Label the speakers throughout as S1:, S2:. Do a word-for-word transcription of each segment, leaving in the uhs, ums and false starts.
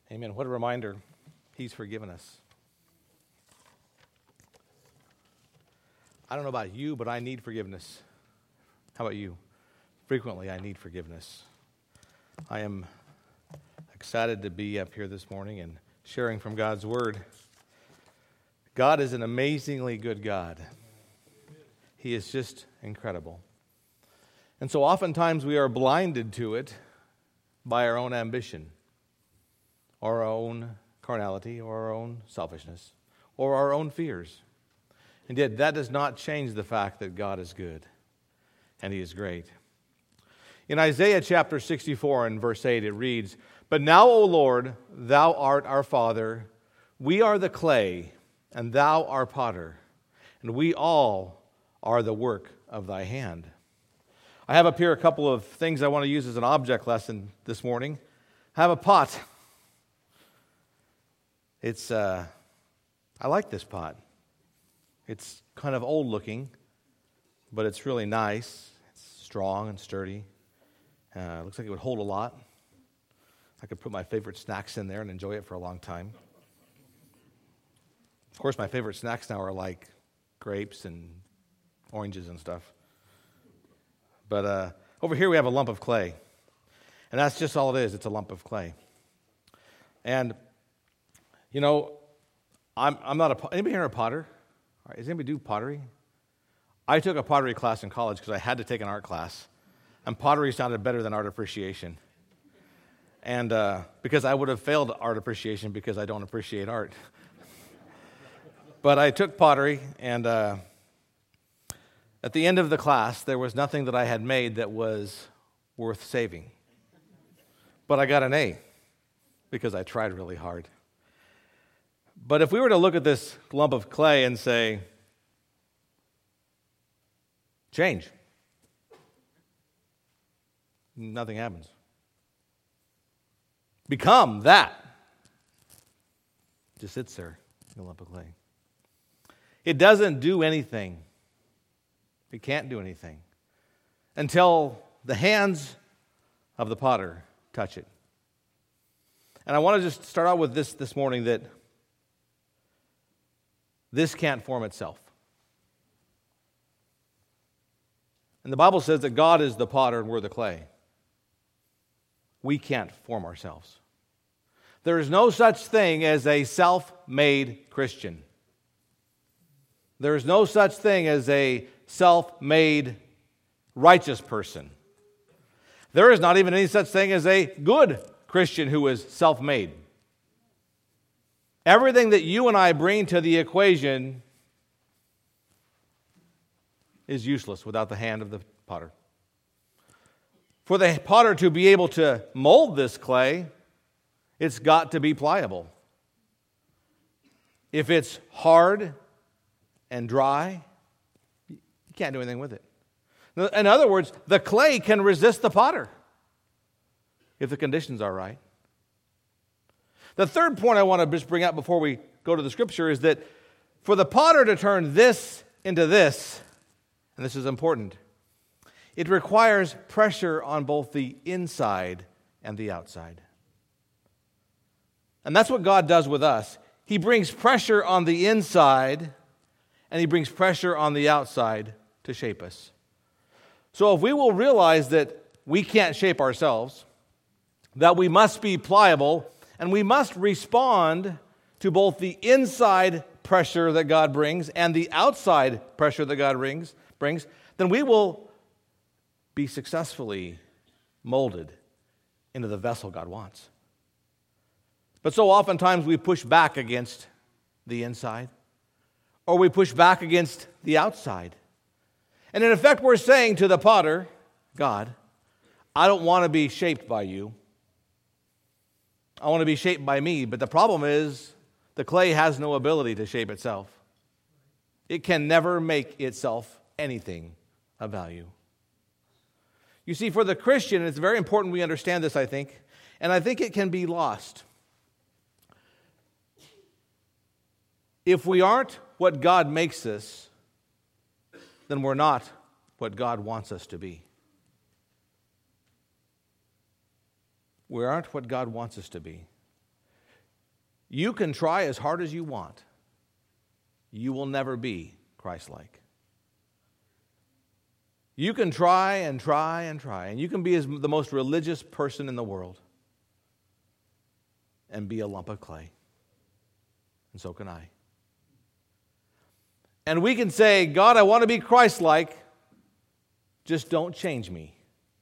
S1: Amen. What a reminder. He's forgiven us. I don't know about you, but I need forgiveness. How about you? Frequently, I need forgiveness. I am excited to be up here this morning and sharing from God's Word. God is an amazingly good God. He is just incredible. And so oftentimes we are blinded to it by our own ambition, or our own carnality, or our own selfishness, or our own fears. And yet that does not change the fact that God is good and He is great. In Isaiah chapter sixty-four and verse eight it reads, "But now, O Lord, Thou art our Father, we are the clay, and Thou our potter, and we all are the work of Thy hand." I have up here a couple of things I want to use as an object lesson this morning. I have a pot. It's, uh, I like this pot. It's kind of old looking, but it's really nice. It's strong and sturdy. Uh, looks like it would hold a lot. I could put my favorite snacks in there and enjoy it for a long time. Of course, my favorite snacks now are like grapes and oranges and stuff. But uh, over here we have a lump of clay. And that's just all it is. It's a lump of clay. And, you know, I'm I'm not a... Anybody here a potter? All right, does anybody do pottery? I took a pottery class in college because I had to take an art class. And pottery sounded better than art appreciation. And uh, because I would have failed art appreciation because I don't appreciate art. But I took pottery, and uh, at the end of the class, there was nothing that I had made that was worth saving. But I got an A because I tried really hard. But if we were to look at this lump of clay and say, change, nothing happens. Become that. Just sits there, the lump of clay. It doesn't do anything. It can't do anything until the hands of the potter touch it. And I want to just start out with this this morning, that this can't form itself. And the Bible says that God is the potter and we're the clay. We can't form ourselves. There is no such thing as a self-made Christian. There is no such thing as a self-made righteous person. There is not even any such thing as a good Christian who is self-made. Everything that you and I bring to the equation is useless without the hand of the potter. For the potter to be able to mold this clay, it's got to be pliable. If it's hard and dry, you can't do anything with it. In other words, the clay can resist the potter if the conditions are right. The third point I want to just bring up before we go to the scripture is that for the potter to turn this into this, and this is important, it requires pressure on both the inside and the outside. And that's what God does with us. He brings pressure on the inside, and He brings pressure on the outside to shape us. So if we will realize that we can't shape ourselves, that we must be pliable, and we must respond to both the inside pressure that God brings and the outside pressure that God brings, brings, then we will be successfully molded into the vessel God wants. But so oftentimes we push back against the inside, or we push back against the outside. And in effect, we're saying to the potter, God, I don't want to be shaped by you. I want to be shaped by me. But the problem is, the clay has no ability to shape itself. It can never make itself anything of value. You see, for the Christian, it's very important we understand this, I think, and I think it can be lost. If we aren't what God makes us, then we're not what God wants us to be. We aren't what God wants us to be. You can try as hard as you want. You will never be Christ-like. You can try and try and try, and you can be as the most religious person in the world and be a lump of clay. And so can I. And we can say, God, I want to be Christ-like, just don't change me.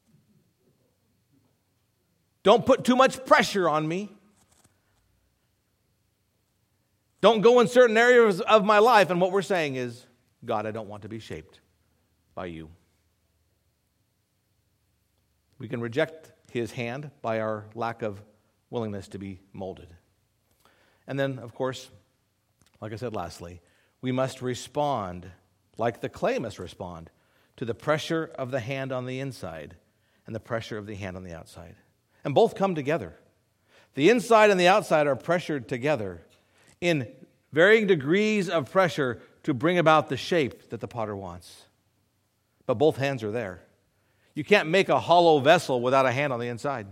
S1: Don't put too much pressure on me. Don't go in certain areas of my life. And what we're saying is, God, I don't want to be shaped by you. We can reject his hand by our lack of willingness to be molded. And then, of course, like I said lastly, we must respond like the clay must respond to the pressure of the hand on the inside and the pressure of the hand on the outside. And both come together. The inside and the outside are pressured together in varying degrees of pressure to bring about the shape that the potter wants. But both hands are there. You can't make a hollow vessel without a hand on the inside.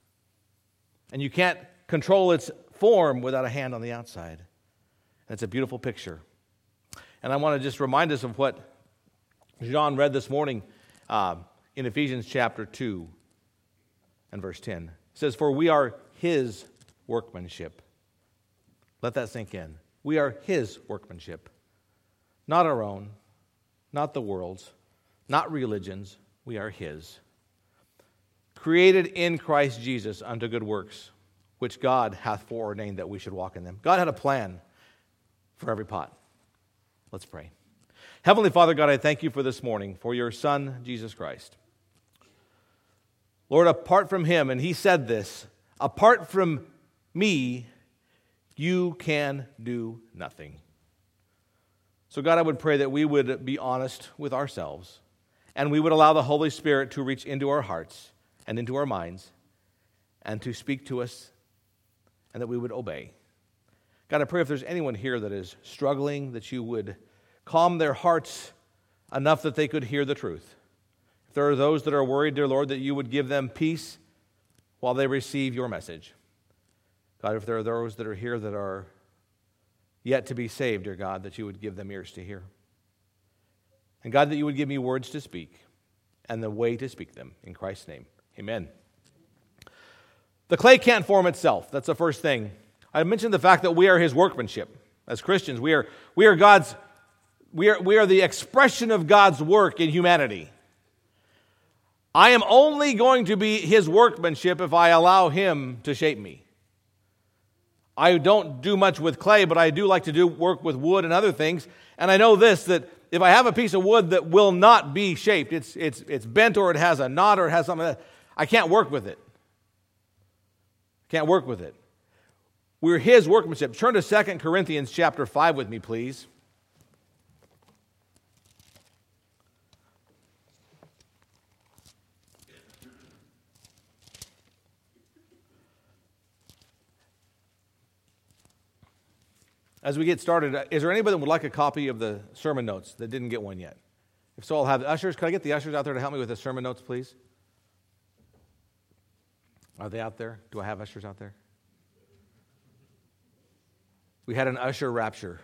S1: And you can't control its form without a hand on the outside. And it's a beautiful picture. And I want to just remind us of what John read this morning uh, in Ephesians chapter two and verse ten. It says, "For we are his workmanship." Let that sink in. We are his workmanship. Not our own, not the world's, not religion's. We are his. Created in Christ Jesus unto good works, which God hath foreordained that we should walk in them. God had a plan for every pot. Let's pray. Heavenly Father, God, I thank you for this morning, for your Son, Jesus Christ. Lord, apart from him, and he said this, apart from me, you can do nothing. So God, I would pray that we would be honest with ourselves, and we would allow the Holy Spirit to reach into our hearts and into our minds and to speak to us, and that we would obey. God, I pray if there's anyone here that is struggling, that you would calm their hearts enough that they could hear the truth. If there are those that are worried, dear Lord, that you would give them peace while they receive your message. God, if there are those that are here that are yet to be saved, dear God, that you would give them ears to hear. And God, that you would give me words to speak and the way to speak them. In Christ's name, amen. The clay can't form itself. That's the first thing. I mentioned the fact that we are his workmanship. As Christians, we are, we are God's, we are, we are the expression of God's work in humanity. I am only going to be his workmanship if I allow him to shape me. I don't do much with clay, but I do like to do work with wood and other things. And I know this, that if I have a piece of wood that will not be shaped, it's, it's, it's bent or it has a knot or it has something, I can't work with it. Can't work with it. We're his workmanship. Turn to Second Corinthians chapter five with me, please. As we get started, is there anybody that would like a copy of the sermon notes that didn't get one yet? If so, I'll have the ushers. Can I get the ushers out there to help me with the sermon notes, please? Are they out there? Do I have ushers out there? We had an usher rapture.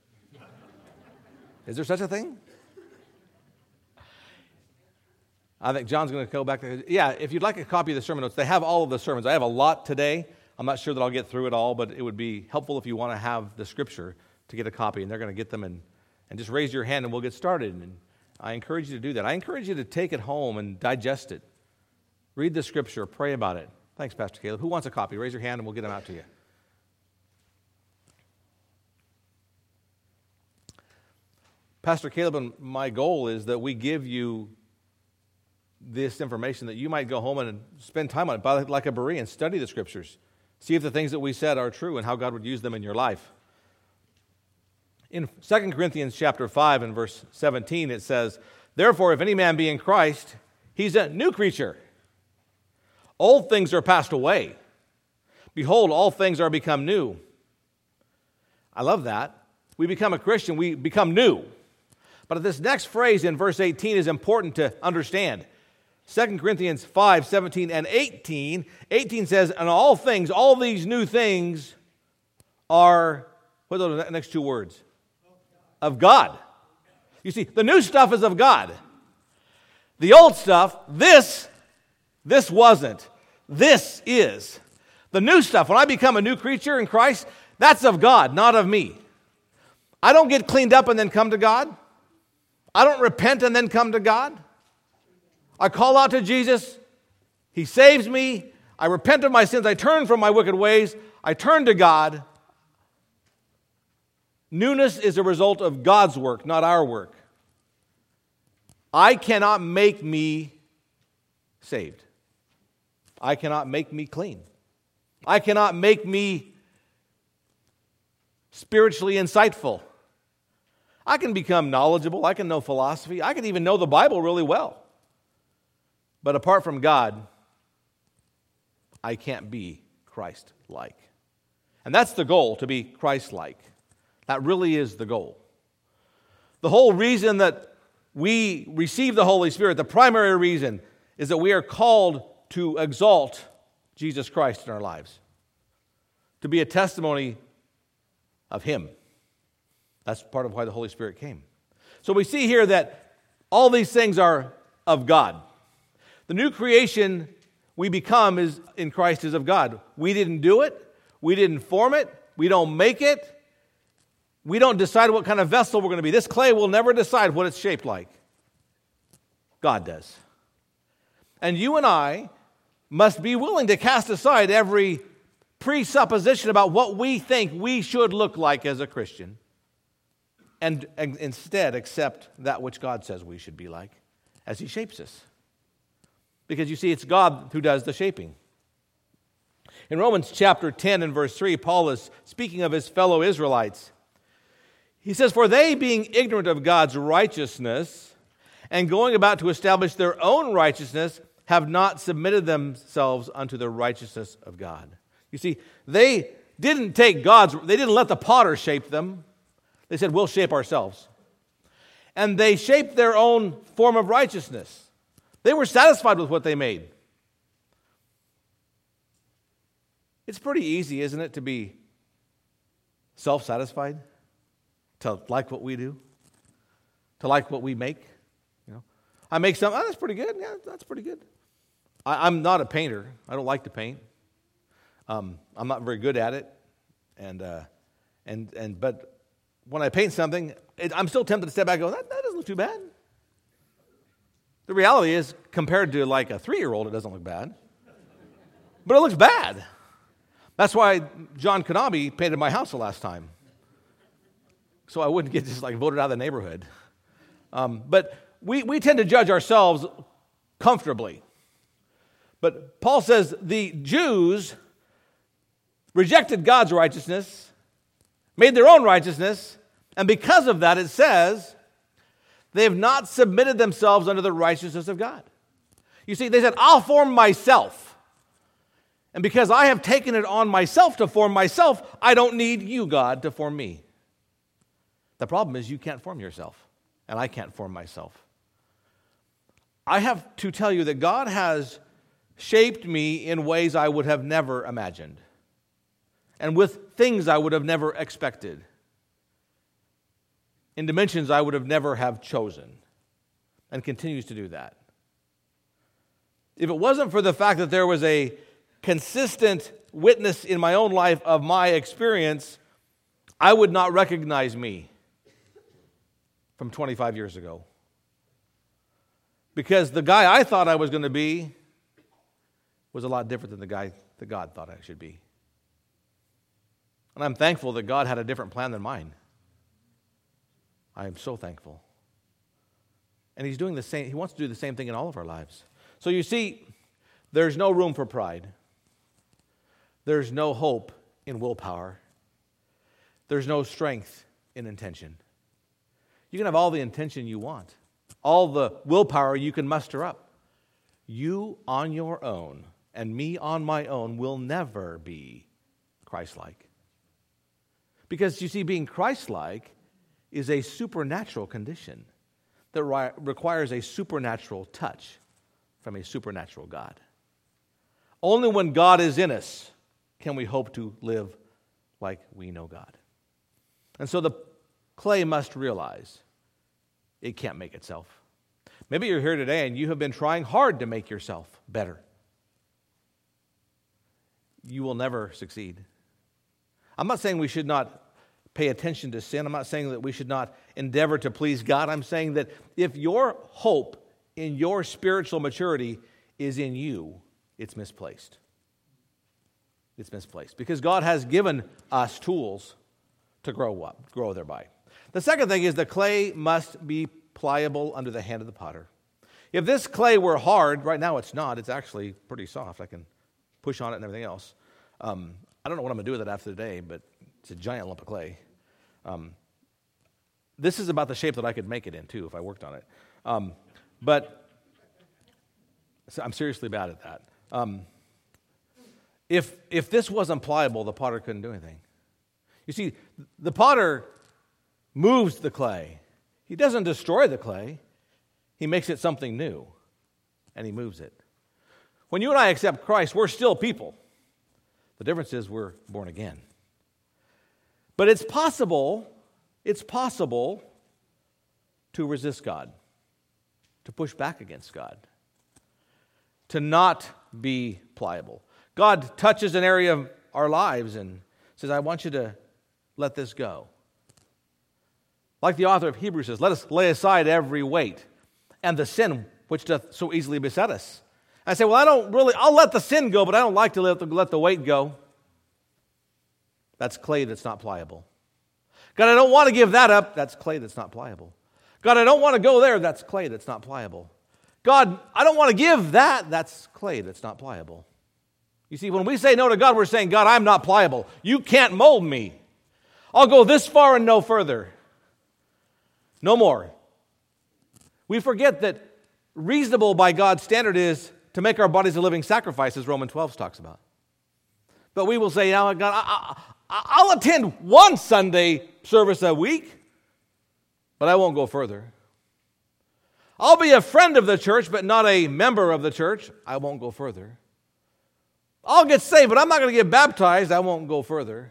S1: Is there such a thing? I think John's going to go back there. Yeah, if you'd like a copy of the sermon notes, they have all of the sermons. I have a lot today. I'm not sure that I'll get through it all, but it would be helpful if you want to have the scripture to get a copy, and they're going to get them, and, and just raise your hand and we'll get started. And I encourage you to do that. I encourage you to take it home and digest it. Read the scripture, pray about it. Thanks, Pastor Caleb. Who wants a copy? Raise your hand and we'll get them out to you. Pastor Caleb, and my goal is that we give you this information that you might go home and spend time on it, like a Berean, study the scriptures. See if the things that we said are true and how God would use them in your life. In Second Corinthians chapter five and verse seventeen, it says, "Therefore, if any man be in Christ, he's a new creature. Old things are passed away. Behold, all things are become new." I love that. We become a Christian, we become new. But this next phrase in verse eighteen is important to understand. Second Corinthians five, seventeen, and eighteen. eighteen says, "And all things, all these new things are, what are the next two words? Of God. You see, the new stuff is of God. The old stuff, this, this wasn't. This is. The new stuff, when I become a new creature in Christ, that's of God, not of me. I don't get cleaned up and then come to God. I don't repent and then come to God. I call out to Jesus. He saves me. I repent of my sins. I turn from my wicked ways. I turn to God. Newness is a result of God's work, not our work. I cannot make me saved. I cannot make me clean. I cannot make me spiritually insightful. I can become knowledgeable. I can know philosophy. I can even know the Bible really well. But apart from God, I can't be Christ-like. And that's the goal, to be Christ-like. That really is the goal. The whole reason that we receive the Holy Spirit, the primary reason, is that we are called to exalt Jesus Christ in our lives, to be a testimony of Him. That's part of why the Holy Spirit came. So we see here that all these things are of God. The new creation we become is in Christ is of God. We didn't do it. We didn't form it. We don't make it. We don't decide what kind of vessel we're going to be. This clay will never decide what it's shaped like. God does. And you and I must be willing to cast aside every presupposition about what we think we should look like as a Christian and, and instead accept that which God says we should be like as He shapes us. Because you see, it's God who does the shaping. In Romans chapter ten and verse three, Paul is speaking of his fellow Israelites. He says, "For they, being ignorant of God's righteousness and going about to establish their own righteousness, have not submitted themselves unto the righteousness of God." You see, they didn't take God's, they didn't let the potter shape them. They said, we'll shape ourselves. And they shaped their own form of righteousness. They were satisfied with what they made. It's pretty easy, isn't it, to be self-satisfied? To like what we do? To like what we make? You know, I make something, oh, that's pretty good. Yeah, that's pretty good. I, I'm not a painter. I don't like to paint. Um, I'm not very good at it. And, uh, and, and, but when I paint something, it, I'm still tempted to step back and go, that, that doesn't look too bad. The reality is, compared to like a three-year-old, it doesn't look bad. But it looks bad. That's why John Kanabi painted my house the last time. So I wouldn't get just like voted out of the neighborhood. Um, but we, we tend to judge ourselves comfortably. But Paul says the Jews rejected God's righteousness, made their own righteousness, and because of that, it says, they have not submitted themselves unto the righteousness of God. You see, they said, I'll form myself. And because I have taken it on myself to form myself, I don't need you, God, to form me. The problem is you can't form yourself, and I can't form myself. I have to tell you that God has shaped me in ways I would have never imagined, and with things I would have never expected, in dimensions I would have never have chosen, and continues to do that. If it wasn't for the fact that there was a consistent witness in my own life of my experience, I would not recognize me from twenty-five years ago. Because the guy I thought I was going to be was a lot different than the guy that God thought I should be. And I'm thankful that God had a different plan than mine. I am so thankful. And He's doing the same, He wants to do the same thing in all of our lives. So you see, there's no room for pride. There's no hope in willpower. There's no strength in intention. You can have all the intention you want, all the willpower you can muster up. You on your own and me on my own will never be Christ-like. Because you see, being Christ-like is a supernatural condition that ri- requires a supernatural touch from a supernatural God. Only when God is in us can we hope to live like we know God. And so the clay must realize it can't make itself. Maybe you're here today and you have been trying hard to make yourself better. You will never succeed. I'm not saying we should not pay attention to sin. I'm not saying that we should not endeavor to please God. I'm saying that if your hope in your spiritual maturity is in you, it's misplaced. It's misplaced because God has given us tools to grow up, grow thereby. The second thing is the clay must be pliable under the hand of the potter. If this clay were hard, right now it's not. It's actually pretty soft. I can push on it and everything else. Um, I don't know what I'm going to do with it after the day, but it's a giant lump of clay. Um, this is about the shape that I could make it in, too, if I worked on it. Um, but so I'm seriously bad at that. Um, if if this wasn't pliable, the potter couldn't do anything. You see, the potter moves the clay. He doesn't destroy the clay. He makes it something new, and he moves it. When you and I accept Christ, we're still people. The difference is we're born again. But it's possible, it's possible to resist God, to push back against God, to not be pliable. God touches an area of our lives and says, I want you to let this go. Like the author of Hebrews says, let us lay aside every weight and the sin which doth so easily beset us. I say, well, I don't really, I'll let the sin go, but I don't like to let the, let the weight go. That's clay that's not pliable. God, I don't want to give that up. That's clay that's not pliable. God, I don't want to go there. That's clay that's not pliable. God, I don't want to give that. That's clay that's not pliable. You see, when we say no to God, we're saying, God, I'm not pliable. You can't mold me. I'll go this far and no further. No more. We forget that reasonable by God's standard is to make our bodies a living sacrifice, as Romans twelve talks about. But we will say, now, God, I, I, I'll attend one Sunday service a week, but I won't go further. I'll be a friend of the church, but not a member of the church. I won't go further. I'll get saved, but I'm not going to get baptized. I won't go further.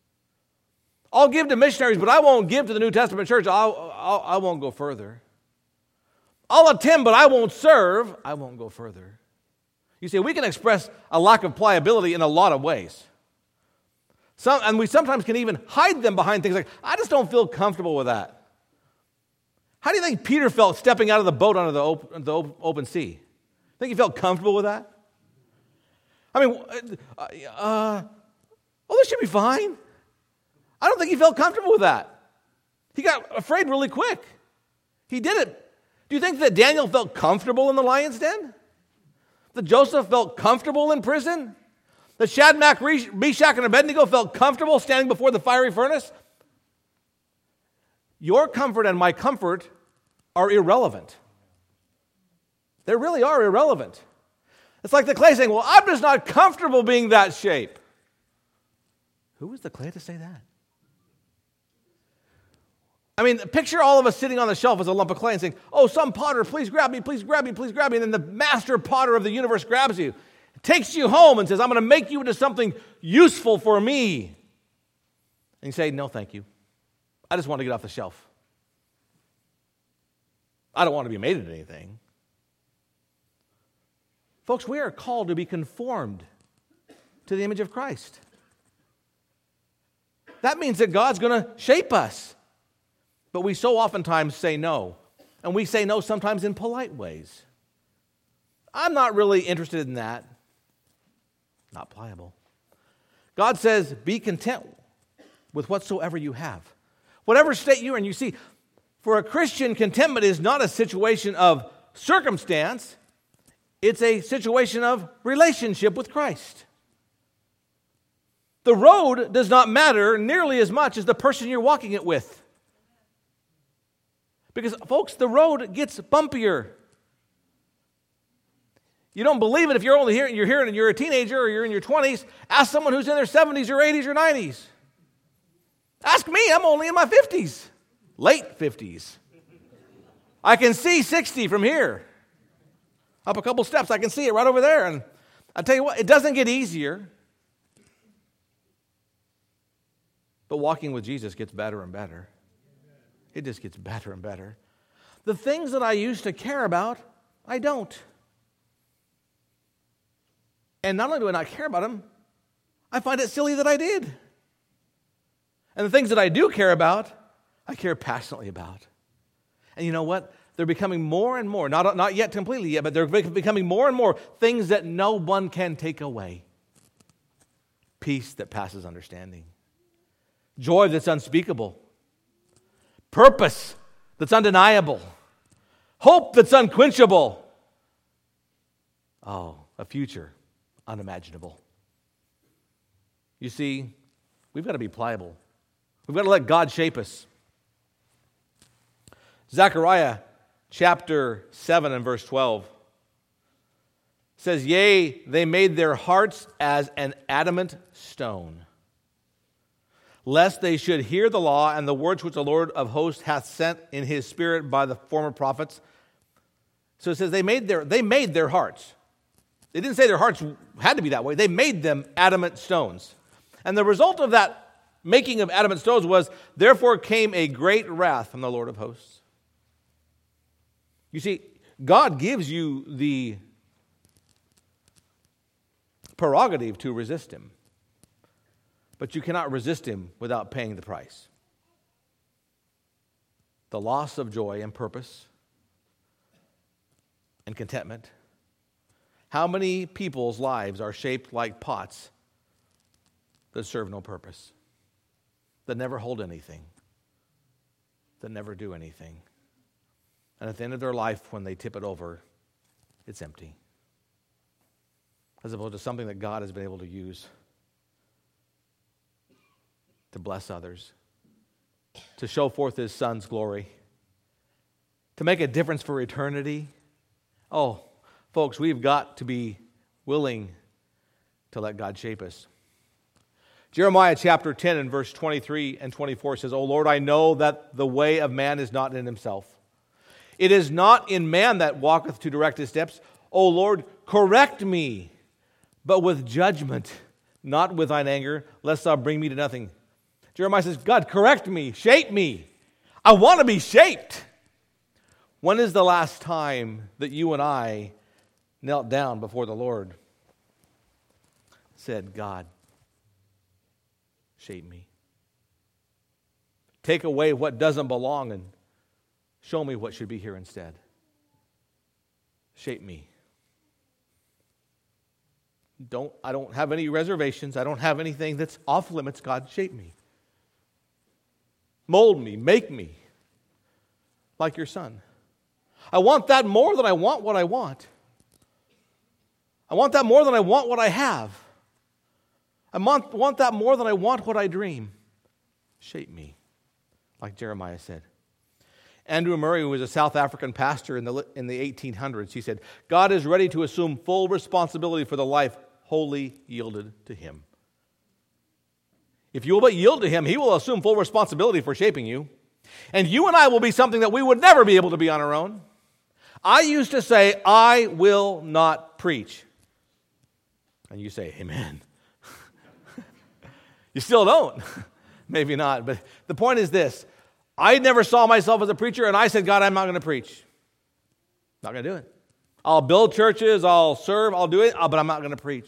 S1: I'll give to missionaries, but I won't give to the New Testament church. I'll, I'll, I won't go further. I'll attend, but I won't serve. I won't go further. You see, we can express a lack of pliability in a lot of ways. Some, and we sometimes can even hide them behind things like, I just don't feel comfortable with that. How do you think Peter felt stepping out of the boat onto the open, the open sea? Think he felt comfortable with that? I mean, uh, uh, well, this should be fine. I don't think he felt comfortable with that. He got afraid really quick. He did it. Do you think that Daniel felt comfortable in the lion's den? That Joseph felt comfortable in prison? That Shadrach, Meshach, and Abednego felt comfortable standing before the fiery furnace? Your comfort and my comfort are irrelevant. They really are irrelevant. It's like the clay saying, well, I'm just not comfortable being that shape. Who was the clay to say that? I mean, picture all of us sitting on the shelf as a lump of clay and saying, oh, some potter, please grab me, please grab me, please grab me. And then the master potter of the universe grabs you, takes you home and says, I'm going to make you into something useful for me. And you say, no, thank you. I just want to get off the shelf. I don't want to be made into anything. Folks, we are called to be conformed to the image of Christ. That means that God's going to shape us. But we so oftentimes say no. And we say no sometimes in polite ways. I'm not really interested in that. Not pliable. God says, be content with whatsoever you have. Whatever state you're in, you see, for a Christian, contentment is not a situation of circumstance. It's a situation of relationship with Christ. The road does not matter nearly as much as the person you're walking it with. Because, folks, the road gets bumpier. You don't believe it if you're only here, you're here and you're a teenager or you're in your twenties. Ask someone who's in their seventies or eighties or nineties. Ask me, I'm only in my fifties. Late fifties. I can see sixty from here. Up a couple steps, I can see it right over there. And I tell you what, it doesn't get easier. But walking with Jesus gets better and better. It just gets better and better. The things that I used to care about, I don't. And not only do I not care about them, I find it silly that I did. And the things that I do care about, I care passionately about. And you know what? They're becoming more and more, not, not yet completely yet, but they're becoming more and more things that no one can take away. Peace that passes understanding. Joy that's unspeakable. Purpose that's undeniable. Hope that's unquenchable. Oh, a future unimaginable. You see, we've got to be pliable. We've got to let God shape us. Zechariah chapter seven and verse twelve says, "Yea, they made their hearts as an adamant stone, lest they should hear the law and the words which the Lord of hosts hath sent in his spirit by the former prophets." So it says they made their they made their hearts. They didn't say their hearts had to be that way. They made them adamant stones. And the result of that making of adamant stones was, therefore came a great wrath from the Lord of hosts. You see, God gives you the prerogative to resist him. But you cannot resist him without paying the price. The loss of joy and purpose and contentment. How many people's lives are shaped like pots that serve no purpose, that never hold anything, that never do anything? And at the end of their life, when they tip it over, it's empty. As opposed to something that God has been able to use to bless others, to show forth his Son's glory, to make a difference for eternity. Oh, folks, we've got to be willing to let God shape us. Jeremiah chapter ten and verse twenty-three and twenty-four says, "O Lord, I know that the way of man is not in himself. It is not in man that walketh to direct his steps. O Lord, correct me, but with judgment, not with thine anger, lest thou bring me to nothing." Jeremiah says, God, correct me, shape me. I want to be shaped. When is the last time that you and I knelt down before the Lord, said, God, shape me. Take away what doesn't belong and show me what should be here instead. Shape me. Don't, I don't have any reservations. I don't have anything that's off limits. God, shape me. Mold me. Make me like your Son. I want that more than I want what I want. I want that more than I want what I have. I want, want that more than I want what I dream. Shape me, like Jeremiah said. Andrew Murray, who was a South African pastor in the, in the eighteen hundreds, he said, God is ready to assume full responsibility for the life wholly yielded to him. If you will but yield to him, he will assume full responsibility for shaping you. And you and I will be something that we would never be able to be on our own. I used to say, I will not preach. And you say, amen. You still don't. Maybe not. But the point is this. I never saw myself as a preacher, and I said, God, I'm not going to preach. Not going to do it. I'll build churches, I'll serve, I'll do it, but I'm not going to preach.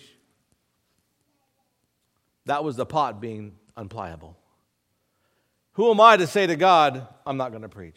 S1: That was the pot being unpliable. Who am I to say to God, I'm not going to preach?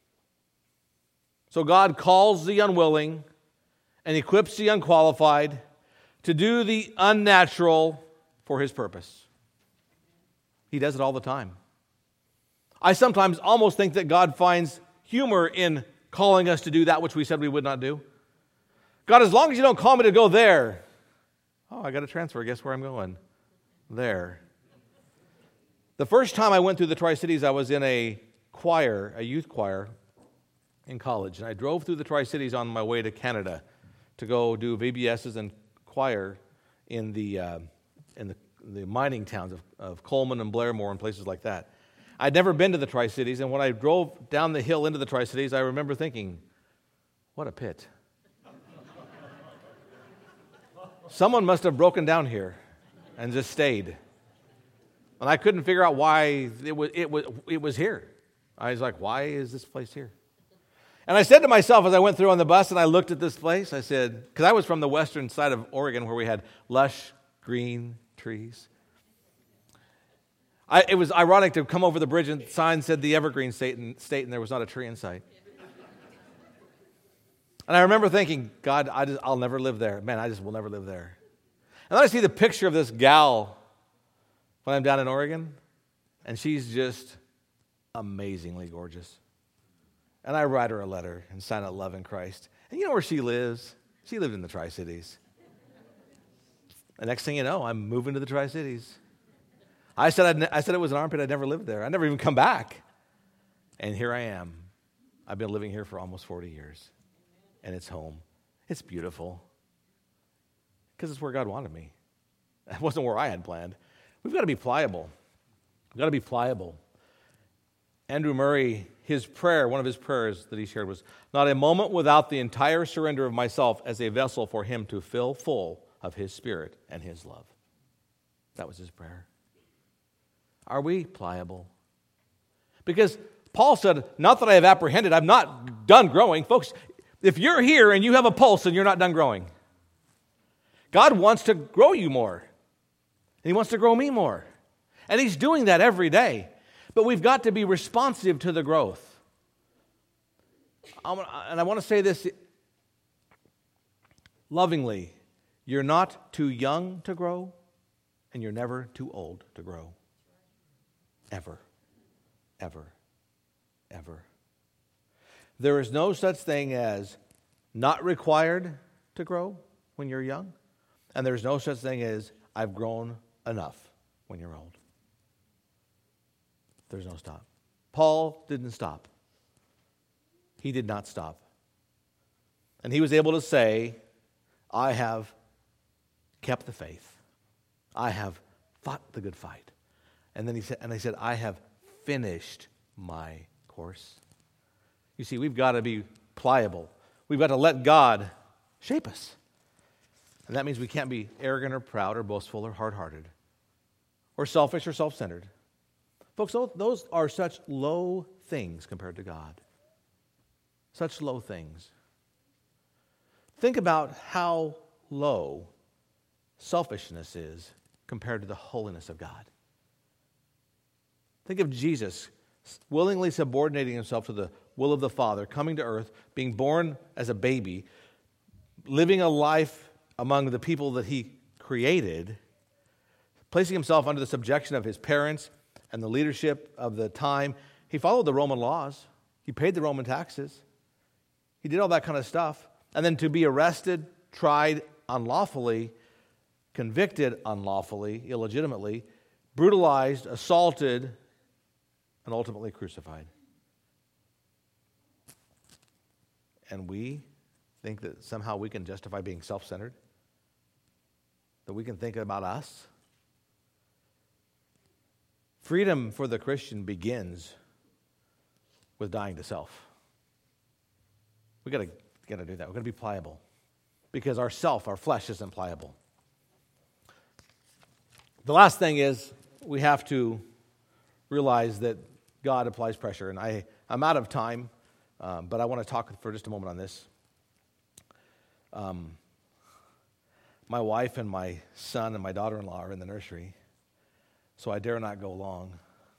S1: So God calls the unwilling and equips the unqualified to do the unnatural for his purpose. He does it all the time. I sometimes almost think that God finds humor in calling us to do that which we said we would not do. God, as long as you don't call me to go there. Oh, I got a transfer. Guess where I'm going? There. The first time I went through the Tri-Cities, I was in a choir, a youth choir in college. And I drove through the Tri-Cities on my way to Canada to go do V B S's and choir in the uh, in the, the mining towns of, of Coleman and Blairmore and places like that. I'd never been to the Tri-Cities, and when I drove down the hill into the Tri-Cities, I remember thinking, what a pit. Someone must have broken down here and just stayed. And I couldn't figure out why it was, it was, it was here. I was like, why is this place here? And I said to myself as I went through on the bus and I looked at this place, I said, because I was from the western side of Oregon where we had lush green trees. I, it was ironic to come over the bridge and the sign said the Evergreen State and, state, and there was not a tree in sight. And I remember thinking, God, I just, I'll never live there. Man, I just will never live there. And then I see the picture of this gal when I'm down in Oregon, and she's just amazingly gorgeous. And I write her a letter and sign out Love in Christ. And you know where she lives? She lived in the Tri-Cities. The next thing you know, I'm moving to the Tri-Cities. I said I'd ne- I said it was an armpit. I'd never lived there. I'd never even come back. And here I am. I've been living here for almost forty years. And it's home. It's beautiful. Because it's where God wanted me. It wasn't where I had planned. We've got to be pliable. We've got to be pliable. Andrew Murray, his prayer, one of his prayers that he shared was, not a moment without the entire surrender of myself as a vessel for him to fill full of his spirit and his love. That was his prayer. Are we pliable? Because Paul said, not that I have apprehended, I'm not done growing. Folks, if you're here and you have a pulse and you're not done growing, God wants to grow you more. And he wants to grow me more. And he's doing that every day. But we've got to be responsive to the growth. And I want to say this lovingly. You're not too young to grow, and you're never too old to grow. Ever. Ever. Ever. There is no such thing as not required to grow when you're young, and there's no such thing as I've grown enough when you're old. There's no stop. Paul didn't stop. He did not stop. And he was able to say, I have kept the faith. I have fought the good fight. And then he said, and I said, I have finished my course. You see, we've got to be pliable. We've got to let God shape us. And that means we can't be arrogant or proud or boastful or hard-hearted or selfish or self-centered. Folks, those are such low things compared to God. Such low things. Think about how low selfishness is compared to the holiness of God. Think of Jesus willingly subordinating himself to the will of the Father, coming to earth, being born as a baby, living a life among the people that he created, placing himself under the subjection of his parents and the leadership of the time. He followed the Roman laws. He paid the Roman taxes. He did all that kind of stuff. And then to be arrested, tried unlawfully, convicted unlawfully, illegitimately, brutalized, assaulted, and ultimately crucified. And we think that somehow we can justify being self-centered? That we can think about us? Freedom for the Christian begins with dying to self. We've got to, got to do that. We've got to be pliable. Because our self, our flesh, isn't pliable. The last thing is we have to realize that God applies pressure. And I, I'm out of time, um, but I want to talk for just a moment on this. Um, my wife and my son and my daughter-in-law are in the nursery, so I dare not go long.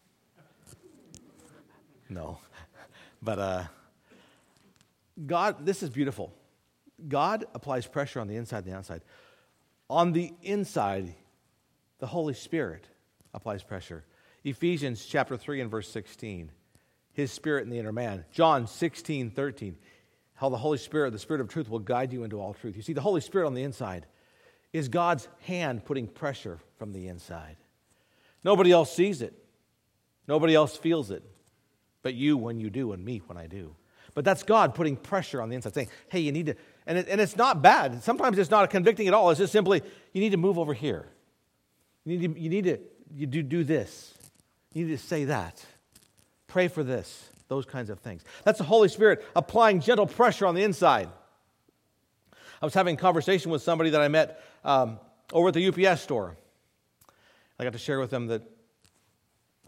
S1: No. But uh, God, this is beautiful. God applies pressure on the inside and the outside. On the inside, the Holy Spirit applies pressure. Ephesians chapter three and verse sixteen. His Spirit in the inner man. John sixteen thirteen. How the Holy Spirit, the Spirit of truth, will guide you into all truth. You see, the Holy Spirit on the inside is God's hand putting pressure from the inside. Nobody else sees it. Nobody else feels it. But you when you do, and me when I do. But that's God putting pressure on the inside, saying, hey, you need to, and, it, and it's not bad. Sometimes it's not convicting at all. It's just simply, you need to move over here. You need to, you need to you do, do this. You need to say that. Pray for this. Those kinds of things. That's the Holy Spirit applying gentle pressure on the inside. I was having a conversation with somebody that I met um, over at the U P S store. I got to share with them that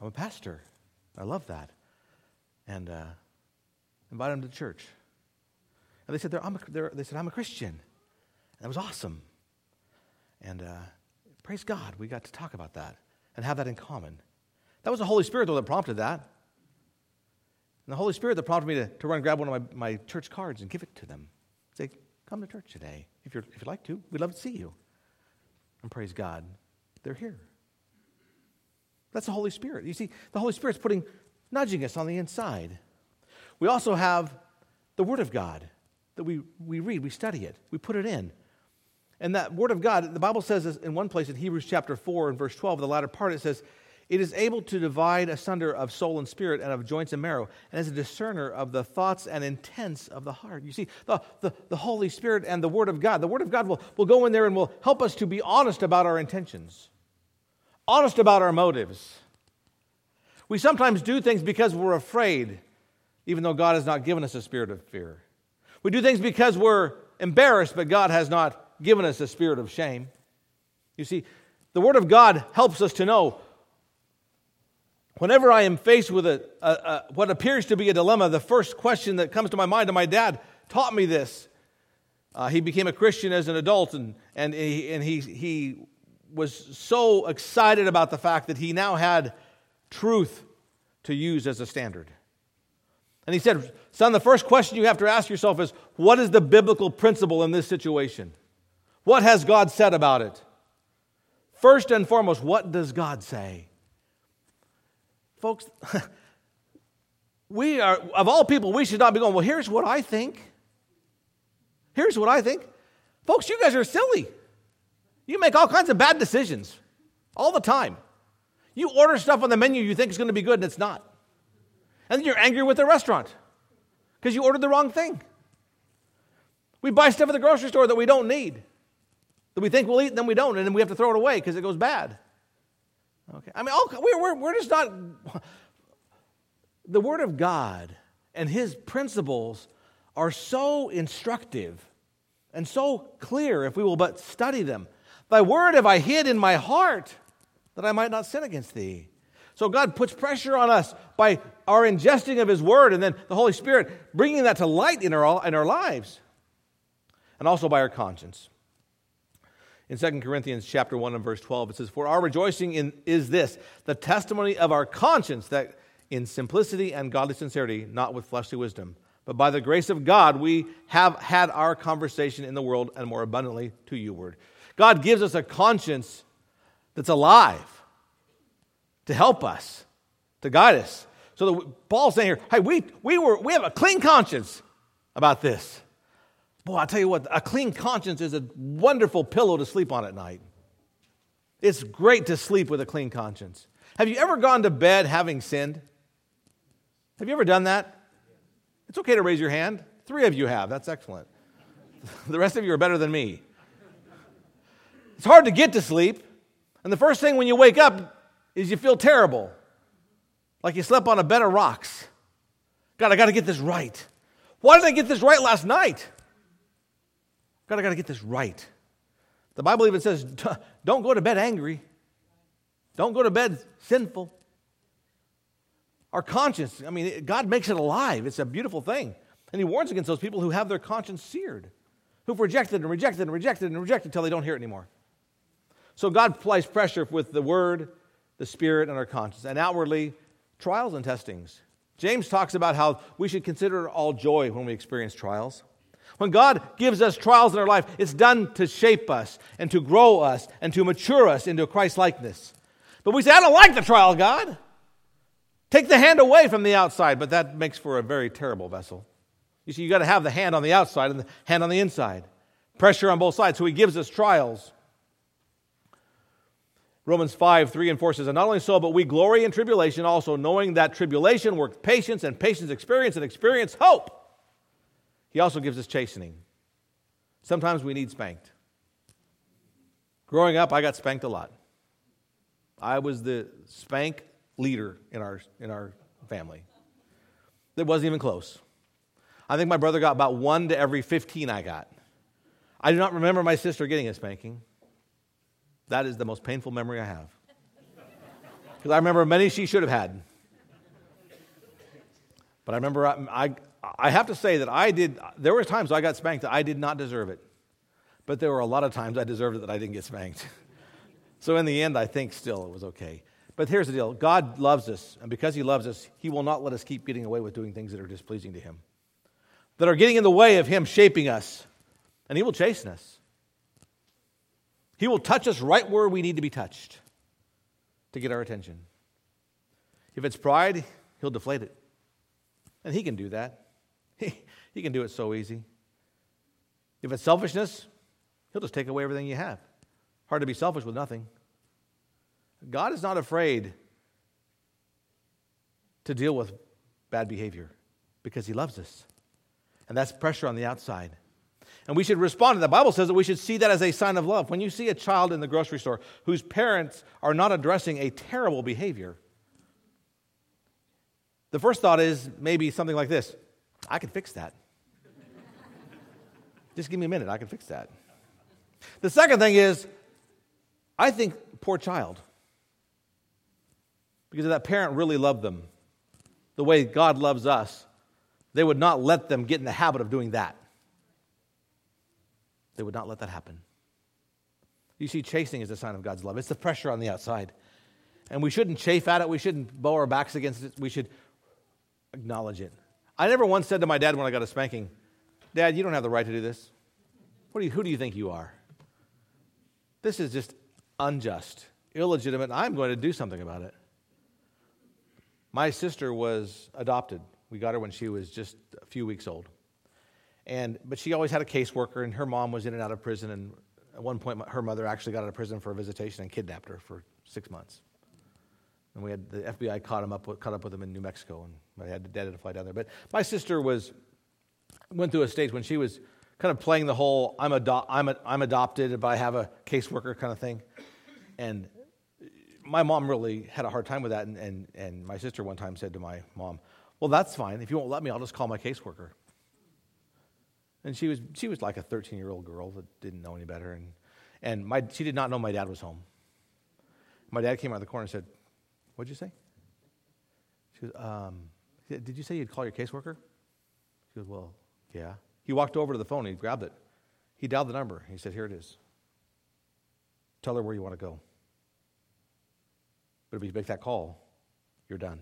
S1: I'm a pastor. I love that. And uh, invite them to church. And they said, they're, I'm a, they're, they said, I'm a Christian. And that was awesome. And uh, praise God, we got to talk about that and have that in common. That was the Holy Spirit, though, that prompted that. And the Holy Spirit that prompted me to, to run and grab one of my, my church cards and give it to them. Say, come to church today. If, you're, if you'd like to, we'd love to see you. And praise God, they're here. That's the Holy Spirit. You see, the Holy Spirit's putting, nudging us on the inside. We also have the Word of God that we, we read, we study it, we put it in. And that Word of God, the Bible says in one place in Hebrews chapter four and verse twelve, the latter part, it says, it is able to divide asunder of soul and spirit and of joints and marrow, and is a discerner of the thoughts and intents of the heart. You see, the, the, the Holy Spirit and the Word of God, the Word of God will, will go in there and will help us to be honest about our intentions, honest about our motives. We sometimes do things because we're afraid, even though God has not given us a spirit of fear. We do things because we're embarrassed, but God has not given us a spirit of shame. You see, the Word of God helps us to know whenever I am faced with a, a, a what appears to be a dilemma, the first question that comes to my mind, and my dad taught me this. Uh, he became a Christian as an adult, and, and, he, and he, he was so excited about the fact that he now had truth to use as a standard. And he said, son, the first question you have to ask yourself is, what is the biblical principle in this situation? What has God said about it? First and foremost, what does God say? Folks, we are, of all people, we should not be going, well, here's what I think. Here's what I think. Folks, you guys are silly. You make all kinds of bad decisions all the time. You order stuff on the menu you think is going to be good and it's not. And then you're angry with the restaurant because you ordered the wrong thing. We buy stuff at the grocery store that we don't need, that we think we'll eat and then we don't, and then we have to throw it away because it goes bad. Okay, I mean, all, we're, we're, we're just not... The Word of God and His principles are so instructive and so clear if we will but study them. Thy word have I hid in my heart that I might not sin against thee. So God puts pressure on us by our ingesting of His Word, and then the Holy Spirit bringing that to light in our, in our lives, and also by our conscience. In Second Corinthians chapter one and verse twelve, it says, for our rejoicing in, is this, the testimony of our conscience, that in simplicity and godly sincerity, not with fleshly wisdom, but by the grace of God, we have had our conversation in the world, and more abundantly to you word. God gives us a conscience that's alive to help us, to guide us. So that Paul's saying here, hey, we, we, were, we have a clean conscience about this. Boy, I'll tell you what, a clean conscience is a wonderful pillow to sleep on at night. It's great to sleep with a clean conscience. Have you ever gone to bed having sinned? Have you ever done that? It's okay to raise your hand. Three of you have. That's excellent. The rest of you are better than me. It's hard to get to sleep. And the first thing when you wake up is you feel terrible. Like you slept on a bed of rocks. God, I got to get this right. Why did I get this right last night? God, I got to get this right. The Bible even says, don't go to bed angry. Don't go to bed sinful. Our conscience, I mean, God makes it alive. It's a beautiful thing. And He warns against those people who have their conscience seared, who've rejected and rejected and rejected and rejected until they don't hear it anymore. So God applies pressure with the Word, the Spirit, and our conscience, and outwardly, trials and testings. James talks about how we should consider it all joy when we experience trials. When God gives us trials in our life, it's done to shape us and to grow us and to mature us into Christ-likeness. But we say, I don't like the trial, God. Take the hand away from the outside, but that makes for a very terrible vessel. You see, you've got to have the hand on the outside and the hand on the inside. Pressure on both sides. So He gives us trials. Romans five, three and four says, and not only so, but we glory in tribulation also, knowing that tribulation works patience, and patience experience, and experience hope. He also gives us chastening. Sometimes we need spanked. Growing up, I got spanked a lot. I was the spank leader in our in our family. It wasn't even close. I think my brother got about one to every fifteen I got. I do not remember my sister getting a spanking. That is the most painful memory I have. Because I remember many she should have had. But I remember, I, I, I have to say that I did, there were times I got spanked that I did not deserve it. But there were a lot of times I deserved it that I didn't get spanked. So in the end, I think still it was okay. But here's the deal. God loves us, and because he loves us, he will not let us keep getting away with doing things that are displeasing to him, that are getting in the way of him shaping us, and he will chasten us. He will touch us right where we need to be touched to get our attention. If it's pride, he'll deflate it. And he can do that. He, he can do it so easy. If it's selfishness, he'll just take away everything you have. Hard to be selfish with nothing. God is not afraid to deal with bad behavior because he loves us. And that's pressure on the outside. And we should respond to that. The Bible says that we should see that as a sign of love. When you see a child in the grocery store whose parents are not addressing a terrible behavior, the first thought is maybe something like this: I can fix that. Just give me a minute, I can fix that. The second thing is, I think, poor child. Because if that parent really loved them the way God loves us, they would not let them get in the habit of doing that. They would not let that happen. You see, chastening is a sign of God's love. It's the pressure on the outside. And we shouldn't chafe at it. We shouldn't bow our backs against it. We should acknowledge it. I never once said to my dad when I got a spanking, "Dad, you don't have the right to do this. What do you, who do you think you are? This is just unjust, illegitimate. I'm going to do something about it." My sister was adopted. We got her when she was just a few weeks old. And but she always had a caseworker, and her mom was in and out of prison. And at one point, her mother actually got out of prison for a visitation and kidnapped her for six months. And we had the F B I caught him up, with, caught up with him in New Mexico, and I had dad had to fly down there. But my sister was went through a stage when she was kind of playing the whole I'm ado- I'm a, I'm adopted, but I have a caseworker kind of thing. And my mom really had a hard time with that. And, and and my sister one time said to my mom, "Well, that's fine. If you won't let me, I'll just call my caseworker." And she was she was like a thirteen-year-old girl that didn't know any better, and and my she did not know my dad was home. My dad came around the corner and said, "What'd you say?" She goes, um, "Did you say you'd call your caseworker?" She goes, "Well, yeah." He walked over to the phone, he grabbed it. He dialed the number. He said, "Here it is. Tell her where you want to go. But if you make that call, you're done."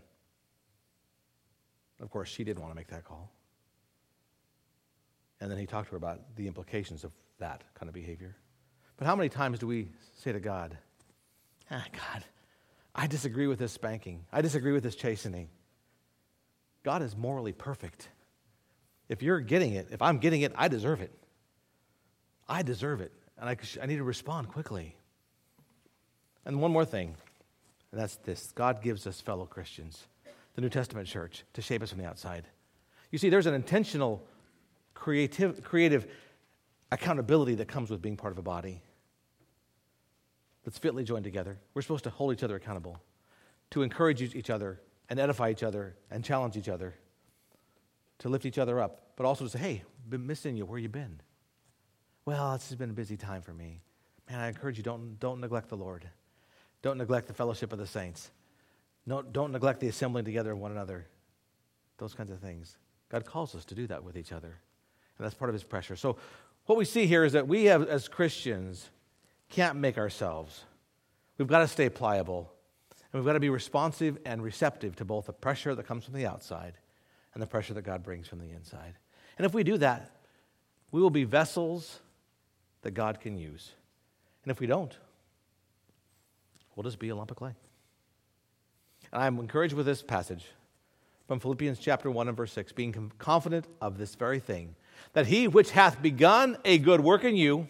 S1: Of course, she didn't want to make that call. And then he talked to her about the implications of that kind of behavior. But how many times do we say to God, "Ah, God, I disagree with this spanking. I disagree with this chastening." God is morally perfect. If you're getting it, if I'm getting it, I deserve it. I deserve it. And I, I need to respond quickly. And one more thing, and that's this. God gives us fellow Christians, the New Testament church, to shape us from the outside. You see, there's an intentional creative, creative accountability that comes with being part of a body that's fitly joined together. We're supposed to hold each other accountable, to encourage each other and edify each other and challenge each other, to lift each other up, but also to say, "Hey, been missing you. Where you been?" "Well, it's just been a busy time for me." Man, I encourage you, don't, don't neglect the Lord. Don't neglect the fellowship of the saints. No, don't neglect the assembling together of one another. Those kinds of things. God calls us to do that with each other. And that's part of his pressure. So what we see here is that we have, as Christians, can't make ourselves. We've got to stay pliable. And we've got to be responsive and receptive to both the pressure that comes from the outside and the pressure that God brings from the inside. And if we do that, we will be vessels that God can use. And if we don't, we'll just be a lump of clay. And I'm encouraged with this passage from Philippians chapter one and verse six, being confident of this very thing, that he which hath begun a good work in you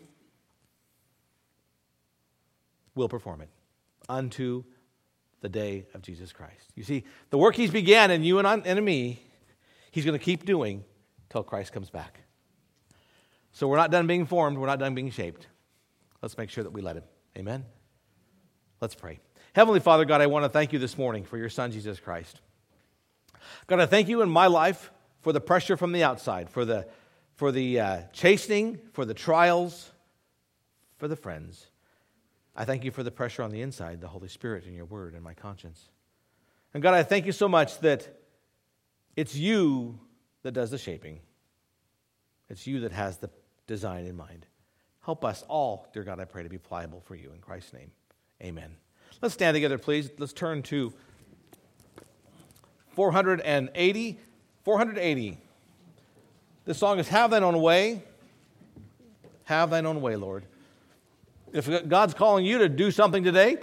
S1: will perform it unto the day of Jesus Christ. You see, the work he's began in you and, on, and in me, he's going to keep doing till Christ comes back. So we're not done being formed. We're not done being shaped. Let's make sure that we let him. Amen? Let's pray. Heavenly Father, God, I want to thank you this morning for your Son, Jesus Christ. God, I thank you in my life for the pressure from the outside, for the, for the uh, chastening, for the trials, for the friends. I thank you for the pressure on the inside, the Holy Spirit in your word and my conscience. And God, I thank you so much that it's you that does the shaping. It's you that has the design in mind. Help us all, dear God, I pray, to be pliable for you. In Christ's name, amen. Let's stand together, please. Let's turn to four eighty. four eighty. This song is Have Thine Own Way. Have Thine Own Way, Lord. If God's calling you to do something today,